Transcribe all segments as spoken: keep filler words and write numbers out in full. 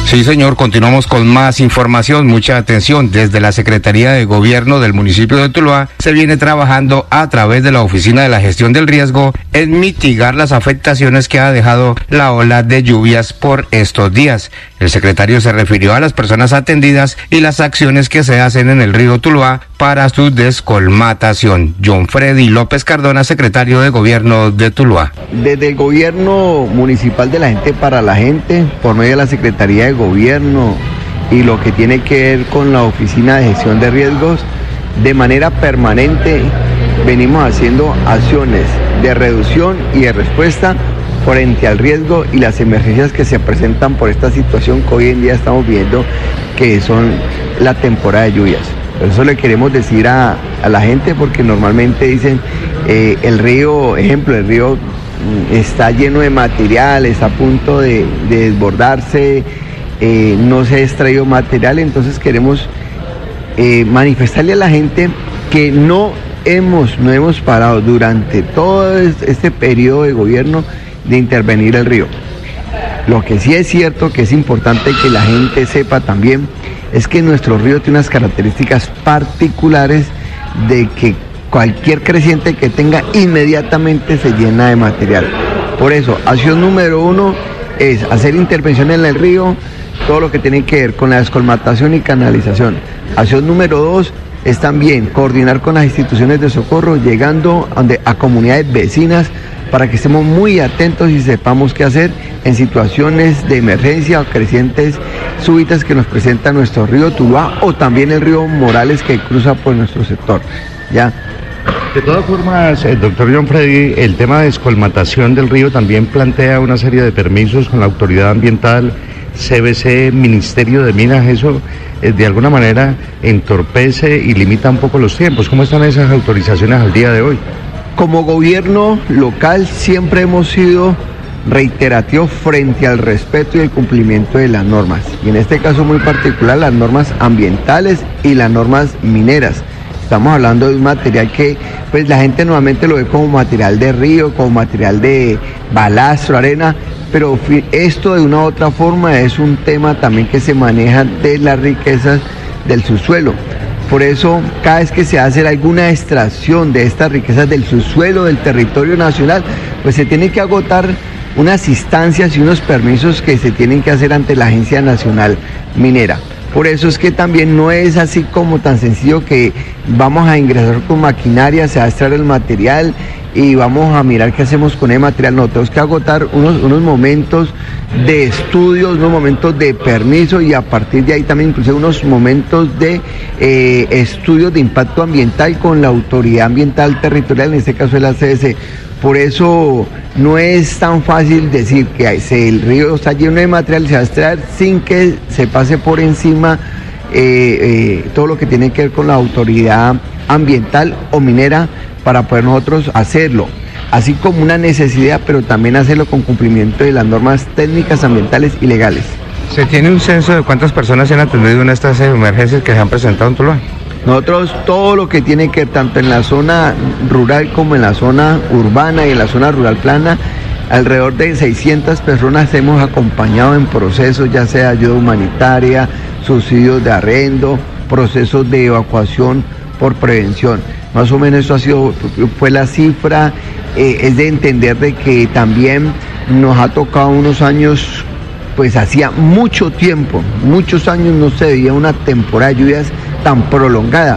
Sí, señor, continuamos con más información, mucha atención. Desde la Secretaría de Gobierno del municipio de Tuluá se viene trabajando a través de la Oficina de la Gestión del Riesgo en mitigar las afectaciones que ha dejado la ola de lluvias por estos días. El secretario se refirió a las personas atendidas y las acciones que se hacen en el río Tuluá para su descolmatación. John Freddy López Cardona, secretario de Gobierno de Tuluá. Desde el Gobierno Municipal de la Gente para la Gente, por medio de la Secretaría de Gobierno y lo que tiene que ver con la Oficina de Gestión de Riesgos, de manera permanente venimos haciendo acciones de reducción y de respuesta frente al riesgo y las emergencias que se presentan por esta situación que hoy en día estamos viendo, que son la temporada de lluvias. Por eso le queremos decir a, a la gente, porque normalmente dicen, eh, el río, ejemplo, el río está lleno de material, está a punto de, de desbordarse, eh, no se ha extraído material, entonces queremos eh, manifestarle a la gente que no hemos, no hemos parado durante todo este periodo de gobierno de intervenir el río. Lo que sí es cierto, que es importante que la gente sepa también, es que nuestro río tiene unas características particulares de que cualquier creciente que tenga inmediatamente se llena de material. Por eso, acción número uno es hacer intervención en el río, todo lo que tiene que ver con la descolmatación y canalización. Acción número dos es también coordinar con las instituciones de socorro, llegando a comunidades vecinas para que estemos muy atentos y sepamos qué hacer en situaciones de emergencia o crecientes súbitas que nos presenta nuestro río Tuluá o también el río Morales que cruza por nuestro sector. ¿Ya? De todas formas, el doctor John Freddy, el tema de descolmatación del río también plantea una serie de permisos con la autoridad ambiental, C B C, Ministerio de Minas. Eso eh, de alguna manera entorpece y limita un poco los tiempos. ¿Cómo están esas autorizaciones al día de hoy? Como gobierno local siempre hemos sido reiterativos frente al respeto y el cumplimiento de las normas, y en este caso muy particular las normas ambientales y las normas mineras. Estamos hablando de un material que pues la gente normalmente lo ve como material de río, como material de balastro, arena, pero esto de una u otra forma es un tema también que se maneja de las riquezas del subsuelo. Por eso, cada vez que se hace alguna extracción de estas riquezas del subsuelo del territorio nacional, pues se tiene que agotar unas instancias y unos permisos que se tienen que hacer ante la Agencia Nacional Minera. Por eso es que también no es así como tan sencillo que vamos a ingresar con maquinaria, se va a extraer el material y vamos a mirar qué hacemos con el material. No, tenemos que agotar unos, unos momentos de estudios, unos momentos de permiso y a partir de ahí también incluso unos momentos de eh, estudios de impacto ambiental con la autoridad ambiental territorial, en este caso es la C S. Por eso no es tan fácil decir que el río está lleno de material, se va a extraer sin que se pase por encima eh, eh, todo lo que tiene que ver con la autoridad ambiental o minera para poder nosotros hacerlo, así como una necesidad, pero también hacerlo con cumplimiento de las normas técnicas, ambientales y legales. ¿Se tiene un censo de cuántas personas se han atendido en estas emergencias que se han presentado en Tuluá? Nosotros todo lo que tiene que ver tanto en la zona rural como en la zona urbana y en la zona rural plana, alrededor de seiscientas personas hemos acompañado en procesos, ya sea ayuda humanitaria, subsidios de arrendo, procesos de evacuación por prevención. Más o menos eso ha sido, fue la cifra, eh, es de entender de que también nos ha tocado unos años, pues hacía mucho tiempo, muchos años no se veía una temporada de lluvias tan prolongada.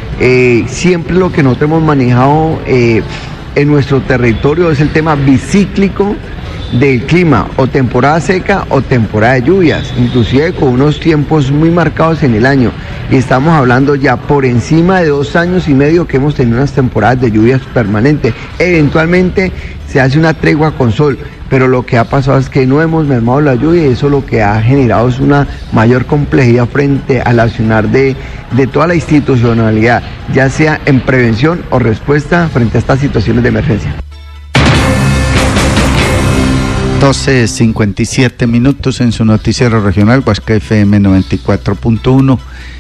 Eh, siempre lo que nosotros hemos manejado eh, en nuestro territorio es el tema bicíclico del clima, o temporada seca o temporada de lluvias, inclusive con unos tiempos muy marcados en el año, y estamos hablando ya por encima de dos años y medio que hemos tenido unas temporadas de lluvias permanentes. Eventualmente se hace una tregua con sol, pero lo que ha pasado es que no hemos mermado la lluvia y eso lo que ha generado es una mayor complejidad frente al accionar de, de toda la institucionalidad, ya sea en prevención o respuesta frente a estas situaciones de emergencia. doce cincuenta y siete minutos en su noticiero regional Huasca F M noventa y cuatro punto uno.